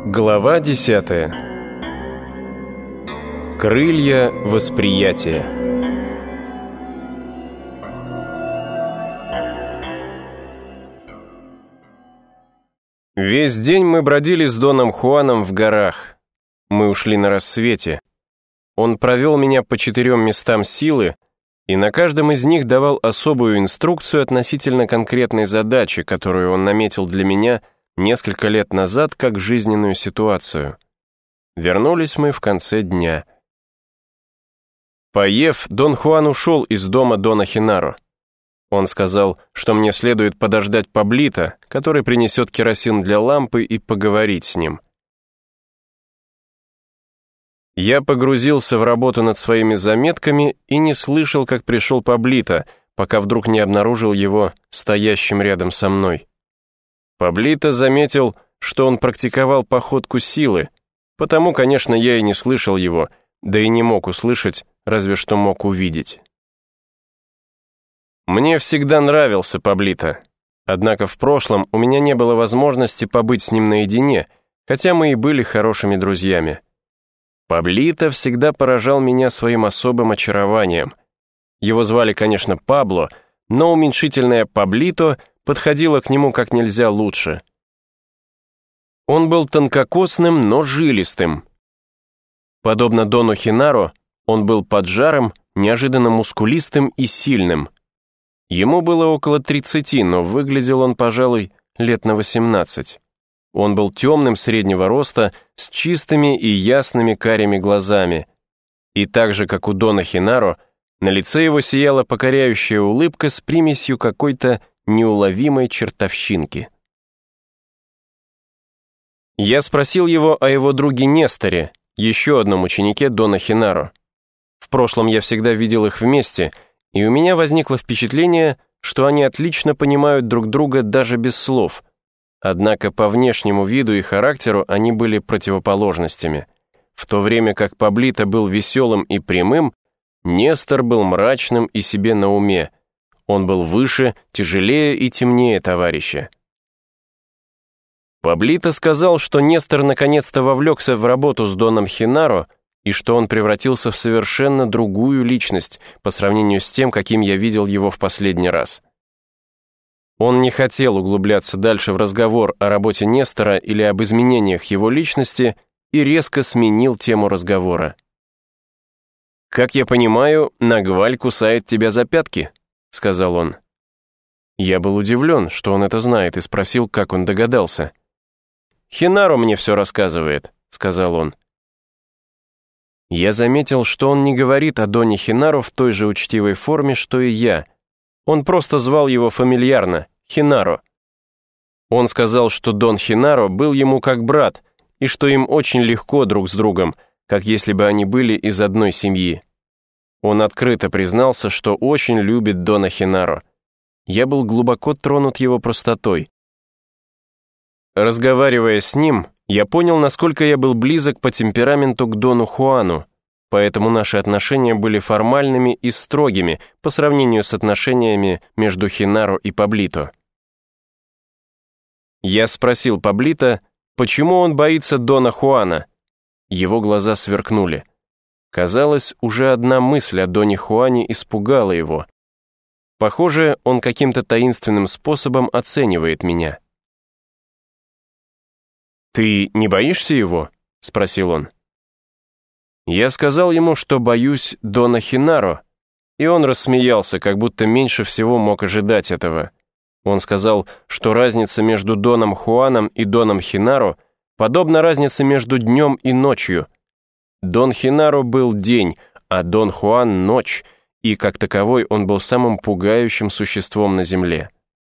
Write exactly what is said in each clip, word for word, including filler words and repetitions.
Глава десятая. Крылья восприятия. Весь день мы бродили с Доном Хуаном в горах. Мы ушли на рассвете. Он провел меня по четырем местам силы, и на каждом из них давал особую инструкцию относительно конкретной задачи, которую он наметил для меня несколько лет назад как жизненную ситуацию. Вернулись мы в конце дня. Поев, Дон Хуан ушел из дома Дона Хинаро. Он сказал, что мне следует подождать Паблито, который принесет керосин для лампы, и поговорить с ним. Я погрузился в работу над своими заметками и не слышал, как пришел Паблито, пока вдруг не обнаружил его стоящим рядом со мной. Паблито заметил, что он практиковал походку силы, потому, конечно, я и не слышал его, да и не мог услышать, разве что мог увидеть. Мне всегда нравился Паблито, однако в прошлом у меня не было возможности побыть с ним наедине, хотя мы и были хорошими друзьями. Паблито всегда поражал меня своим особым очарованием. Его звали, конечно, Пабло, но уменьшительное «Паблито» подходило к нему как нельзя лучше. Он был тонкокосным, но жилистым. Подобно Дону Хинаро, он был поджарым, неожиданно мускулистым и сильным. Ему было около тридцати, но выглядел он, пожалуй, лет на восемнадцать. Он был темным среднего роста, с чистыми и ясными карими глазами. И так же, как у Дона Хинаро, на лице его сияла покоряющая улыбка с примесью какой-то неуловимой чертовщинки. Я спросил его о его друге Несторе, еще одном ученике Дона Хинаро. В прошлом я всегда видел их вместе, и у меня возникло впечатление, что они отлично понимают друг друга даже без слов. Однако по внешнему виду и характеру они были противоположностями. В то время как Паблито был веселым и прямым, Нестор был мрачным и себе на уме. Он был выше, тяжелее и темнее товарища. Паблито сказал, что Нестор наконец-то вовлекся в работу с Доном Хинаро и что он превратился в совершенно другую личность по сравнению с тем, каким я видел его в последний раз. Он не хотел углубляться дальше в разговор о работе Нестора или об изменениях его личности и резко сменил тему разговора. «Как я понимаю, Нагваль кусает тебя за пятки», — сказал он. Я был удивлен, что он это знает, и спросил, как он догадался. «Хинаро мне все рассказывает», — сказал он. Я заметил, что он не говорит о Доне Хинаро в той же учтивой форме, что и я. Он просто звал его фамильярно Хинаро. Он сказал, что Дон Хинаро был ему как брат, и что им очень легко друг с другом, как если бы они были из одной семьи. Он открыто признался, что очень любит Дона Хинаро. Я был глубоко тронут его простотой. Разговаривая с ним, я понял, насколько я был близок по темпераменту к Дону Хуану, поэтому наши отношения были формальными и строгими по сравнению с отношениями между Хинаро и Паблито. Я спросил Паблито, почему он боится Дона Хуана. Его глаза сверкнули. Казалось, уже одна мысль о Доне Хуане испугала его. Похоже, он каким-то таинственным способом оценивает меня. «Ты не боишься его?» — спросил он. Я сказал ему, что боюсь Дона Хинаро, и он рассмеялся, как будто меньше всего мог ожидать этого. Он сказал, что разница между Доном Хуаном и Доном Хинаро подобна разнице между днем и ночью. Дон Хинаро был день, а Дон Хуан — ночь, и как таковой он был самым пугающим существом на земле.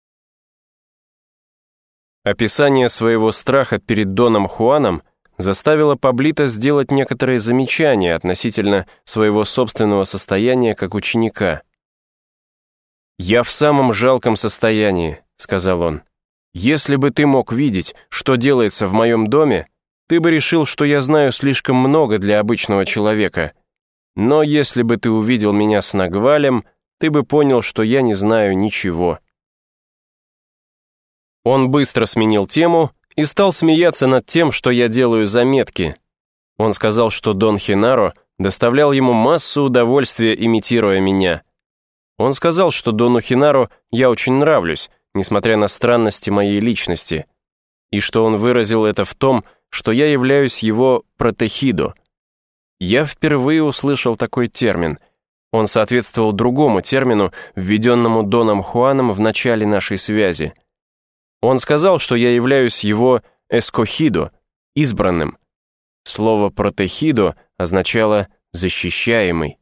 Описание своего страха перед Доном Хуаном заставило Паблито сделать некоторые замечания относительно своего собственного состояния как ученика. «Я в самом жалком состоянии», — сказал он. «Если бы ты мог видеть, что делается в моем доме, ты бы решил, что я знаю слишком много для обычного человека. Но если бы ты увидел меня с Нагвалем, ты бы понял, что я не знаю ничего». Он быстро сменил тему и стал смеяться над тем, что я делаю заметки. Он сказал, что Дон Хенаро доставлял ему массу удовольствия, имитируя меня. Он сказал, что Дону Хенаро я очень нравлюсь, несмотря на странности моей личности, и что он выразил это в том, что я являюсь его протехидо. Я впервые услышал такой термин. Он соответствовал другому термину, введенному Доном Хуаном в начале нашей связи. Он сказал, что я являюсь его эскохидо, избранным. Слово протехидо означало «защищаемый».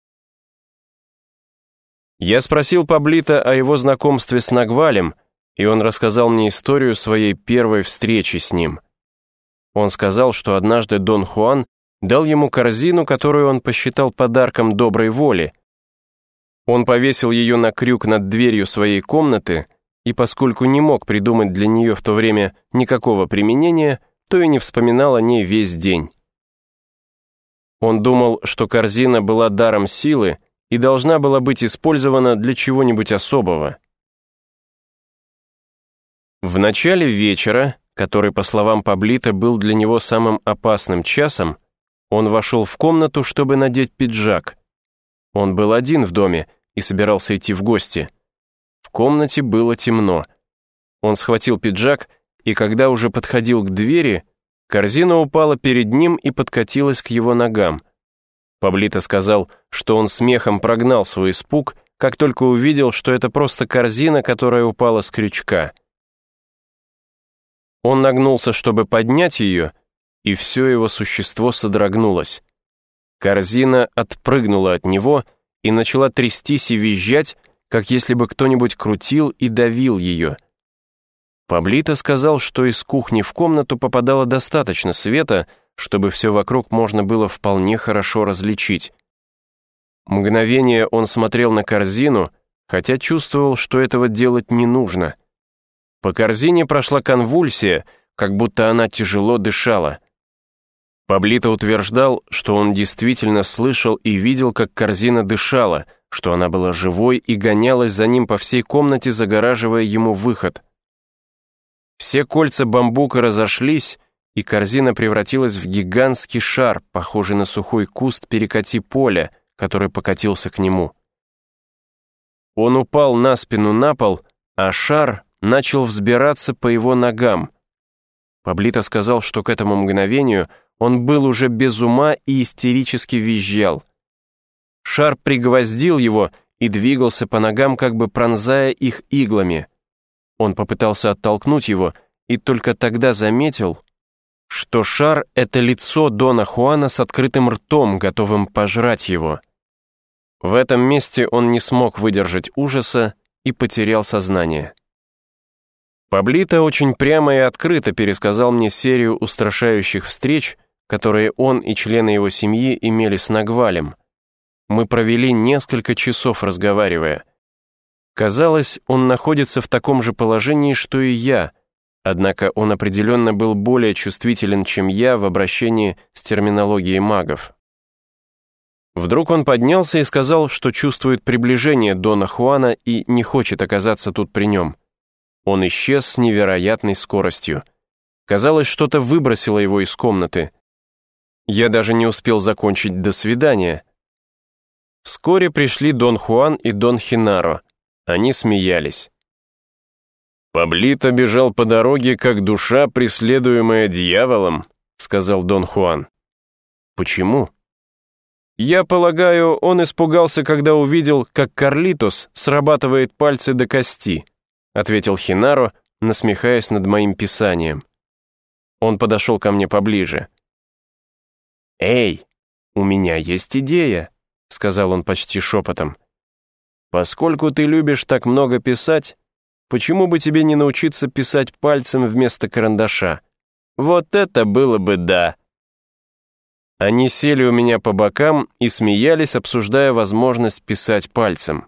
Я спросил Паблито о его знакомстве с Нагвалем, и он рассказал мне историю своей первой встречи с ним. Он сказал, что однажды Дон Хуан дал ему корзину, которую он посчитал подарком доброй воли. Он повесил ее на крюк над дверью своей комнаты, и поскольку не мог придумать для нее в то время никакого применения, то и не вспоминал о ней весь день. Он думал, что корзина была даром силы и должна была быть использована для чего-нибудь особого. В начале вечера, который, по словам Паблито, был для него самым опасным часом, он вошел в комнату, чтобы надеть пиджак. Он был один в доме и собирался идти в гости. В комнате было темно. Он схватил пиджак, и когда уже подходил к двери, корзина упала перед ним и подкатилась к его ногам. Паблито сказал, что он смехом прогнал свой испуг, как только увидел, что это просто корзина, которая упала с крючка. Он нагнулся, чтобы поднять ее, и все его существо содрогнулось. Корзина отпрыгнула от него и начала трястись и визжать, как если бы кто-нибудь крутил и давил ее. Паблито сказал, что из кухни в комнату попадало достаточно света, чтобы все вокруг можно было вполне хорошо различить. Мгновение он смотрел на корзину, хотя чувствовал, что этого делать не нужно. По корзине прошла конвульсия, как будто она тяжело дышала. Паблито утверждал, что он действительно слышал и видел, как корзина дышала, что она была живой и гонялась за ним по всей комнате, загораживая ему выход. Все кольца бамбука разошлись, и корзина превратилась в гигантский шар, похожий на сухой куст перекати поля, который покатился к нему. Он упал на спину на пол, а шар начал взбираться по его ногам. Паблито сказал, что к этому мгновению он был уже без ума и истерически визжал. Шар пригвоздил его и двигался по ногам, как бы пронзая их иглами. Он попытался оттолкнуть его и только тогда заметил, что шар — это лицо Дона Хуана с открытым ртом, готовым пожрать его. В этом месте он не смог выдержать ужаса и потерял сознание. Паблито очень прямо и открыто пересказал мне серию устрашающих встреч, которые он и члены его семьи имели с Нагвалем. Мы провели несколько часов, разговаривая. Казалось, он находится в таком же положении, что и я, однако он определенно был более чувствителен, чем я в обращении с терминологией магов. Вдруг он поднялся и сказал, что чувствует приближение Дона Хуана и не хочет оказаться тут при нем. Он исчез с невероятной скоростью. Казалось, что-то выбросило его из комнаты. Я даже не успел закончить «до свидания». Вскоре пришли Дон Хуан и Дон Хенаро. Они смеялись. «Паблито бежал по дороге, как душа, преследуемая дьяволом», сказал Дон Хуан. «Почему?» «Я полагаю, он испугался, когда увидел, как Карлитос срабатывает пальцы до кости», ответил Хенаро, насмехаясь над моим писанием. Он подошел ко мне поближе. «Эй, у меня есть идея», сказал он почти шепотом. «Поскольку ты любишь так много писать, почему бы тебе не научиться писать пальцем вместо карандаша? Вот это было бы да!» Они сели у меня по бокам и смеялись, обсуждая возможность писать пальцем.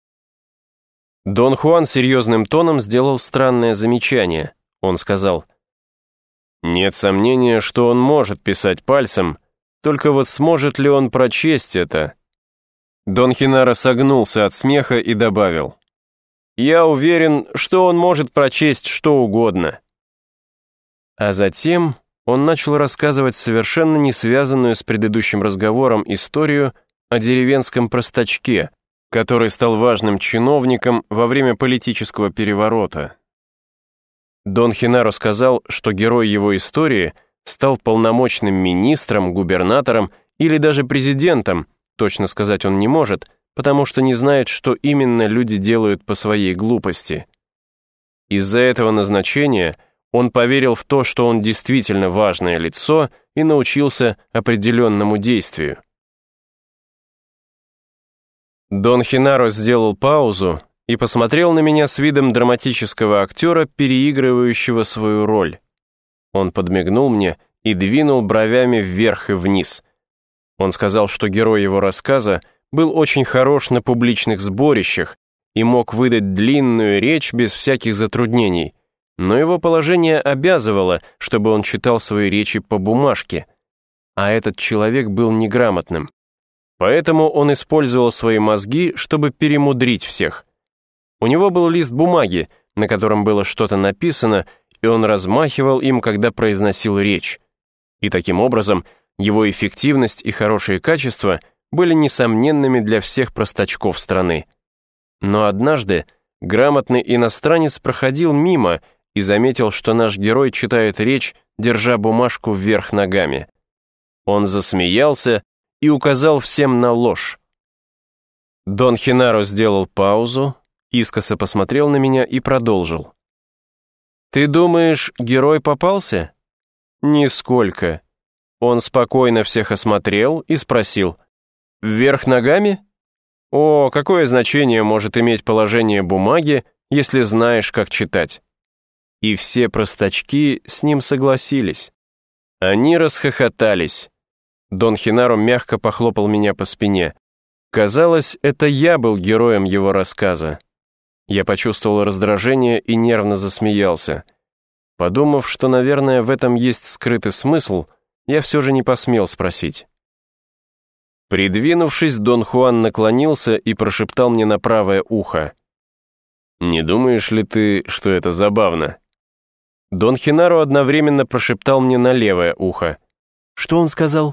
Дон Хуан серьезным тоном сделал странное замечание. Он сказал: «Нет сомнения, что он может писать пальцем, только вот сможет ли он прочесть это?» Дон Хенаро согнулся от смеха и добавил: «Я уверен, что он может прочесть что угодно». А затем он начал рассказывать совершенно не связанную с предыдущим разговором историю о деревенском простачке, который стал важным чиновником во время политического переворота. Дон Хенаро сказал, что герой его истории стал полномочным министром, губернатором или даже президентом, точно сказать он не может, потому что не знает, что именно люди делают по своей глупости. Из-за этого назначения он поверил в то, что он действительно важное лицо и научился определенному действию. Дон Хенаро сделал паузу и посмотрел на меня с видом драматического актера, переигрывающего свою роль. Он подмигнул мне и двинул бровями вверх и вниз. Он сказал, что герой его рассказа был очень хорош на публичных сборищах и мог выдать длинную речь без всяких затруднений, но его положение обязывало, чтобы он читал свои речи по бумажке, а этот человек был неграмотным. Поэтому он использовал свои мозги, чтобы перемудрить всех. У него был лист бумаги, на котором было что-то написано, и он размахивал им, когда произносил речь. И таким образом его эффективность и хорошие качества были несомненными для всех простачков страны. Но однажды грамотный иностранец проходил мимо и заметил, что наш герой читает речь, держа бумажку вверх ногами. Он засмеялся и указал всем на ложь. Дон Хенаро сделал паузу, искоса посмотрел на меня и продолжил. «Ты думаешь, герой попался?» «Нисколько». Он спокойно всех осмотрел и спросил, «Вверх ногами?» «О, какое значение может иметь положение бумаги, если знаешь, как читать?» И все простачки с ним согласились. Они расхохотались. Дон Хенаро мягко похлопал меня по спине. Казалось, это я был героем его рассказа. Я почувствовал раздражение и нервно засмеялся. Подумав, что, наверное, в этом есть скрытый смысл, я все же не посмел спросить. Придвинувшись, Дон Хуан наклонился и прошептал мне на правое ухо. «Не думаешь ли ты, что это забавно?» Дон Хенаро одновременно прошептал мне на левое ухо. «Что он сказал?»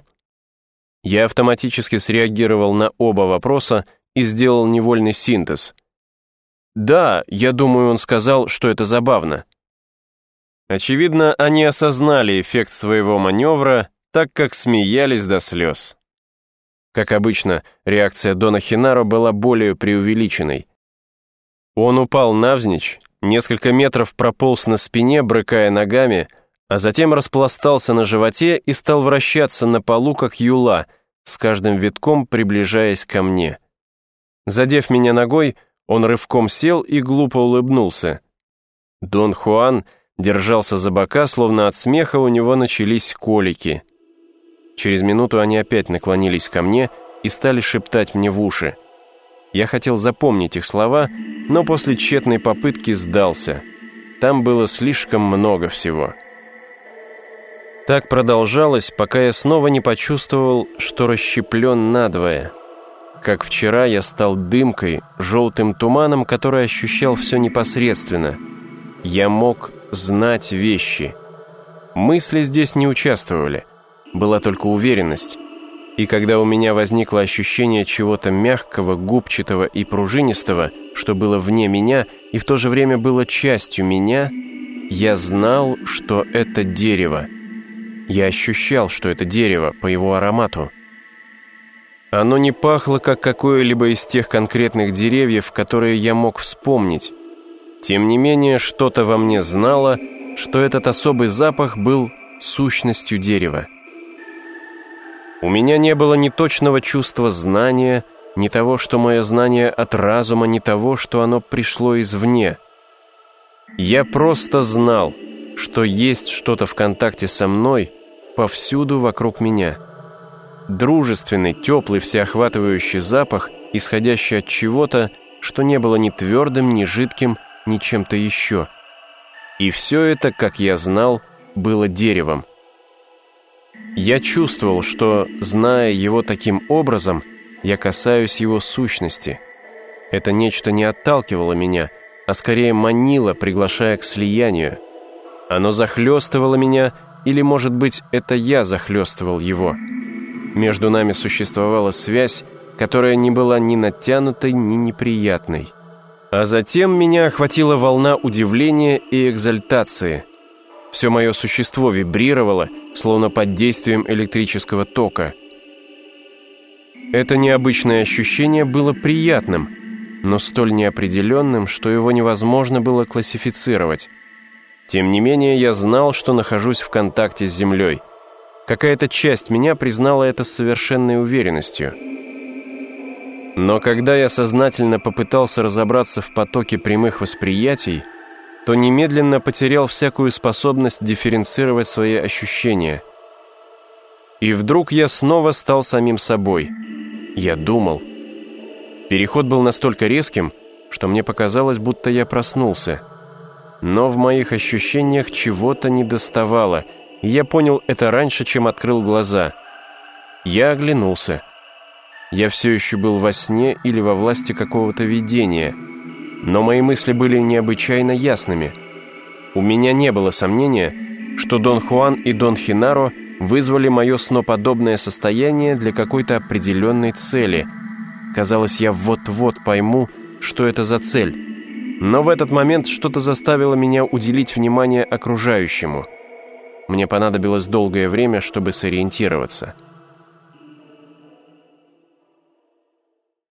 Я автоматически среагировал на оба вопроса и сделал невольный синтез. «Да, я думаю, он сказал, что это забавно». Очевидно, они осознали эффект своего маневра, так как смеялись до слез. Как обычно, реакция Дона Хенаро была более преувеличенной. Он упал навзничь, несколько метров прополз на спине, брыкая ногами, а затем распластался на животе и стал вращаться на полу, как юла, с каждым витком приближаясь ко мне. Задев меня ногой, он рывком сел и глупо улыбнулся. Дон Хуан держался за бока, словно от смеха у него начались колики. Через минуту они опять наклонились ко мне и стали шептать мне в уши. Я хотел запомнить их слова, но после тщетной попытки сдался. Там было слишком много всего. Так продолжалось, пока я снова не почувствовал, что расщеплен надвое. Как вчера я стал дымкой, желтым туманом, который ощущал все непосредственно. Я мог знать вещи. Мысли здесь не участвовали, была только уверенность. И когда у меня возникло ощущение чего-то мягкого, губчатого и пружинистого, что было вне меня и в то же время было частью меня, я знал, что это дерево. Я ощущал, что это дерево по его аромату. Оно не пахло, как какое-либо из тех конкретных деревьев, которые я мог вспомнить. Тем не менее, что-то во мне знало, что этот особый запах был сущностью дерева. У меня не было ни точного чувства знания, ни того, что мое знание от разума, ни того, что оно пришло извне. Я просто знал, что есть что-то в контакте со мной повсюду вокруг меня. Дружественный, теплый, всеохватывающий запах, исходящий от чего-то, что не было ни твердым, ни жидким, ни чем-то еще. И все это, как я знал, было деревом. Я чувствовал, что, зная его таким образом, я касаюсь его сущности. Это нечто не отталкивало меня, а скорее манило, приглашая к слиянию. Оно захлестывало меня, или, может быть, это я захлестывал его. Между нами существовала связь, которая не была ни натянутой, ни неприятной. А затем меня охватила волна удивления и экзальтации. Все мое существо вибрировало, словно под действием электрического тока. Это необычное ощущение было приятным, но столь неопределенным, что его невозможно было классифицировать. Тем не менее, я знал, что нахожусь в контакте с Землей. Какая-то часть меня признала это с совершенной уверенностью. Но когда я сознательно попытался разобраться в потоке прямых восприятий, то немедленно потерял всякую способность дифференцировать свои ощущения. И вдруг я снова стал самим собой. Я думал. Переход был настолько резким, что мне показалось, будто я проснулся. Но в моих ощущениях чего-то недоставало, и я понял это раньше, чем открыл глаза. Я оглянулся. Я все еще был во сне или во власти какого-то видения, но мои мысли были необычайно ясными. У меня не было сомнения, что Дон Хуан и Дон Хинаро вызвали мое сноподобное состояние для какой-то определенной цели. Казалось, я вот-вот пойму, что это за цель. Но в этот момент что-то заставило меня уделить внимание окружающему. Мне понадобилось долгое время, чтобы сориентироваться.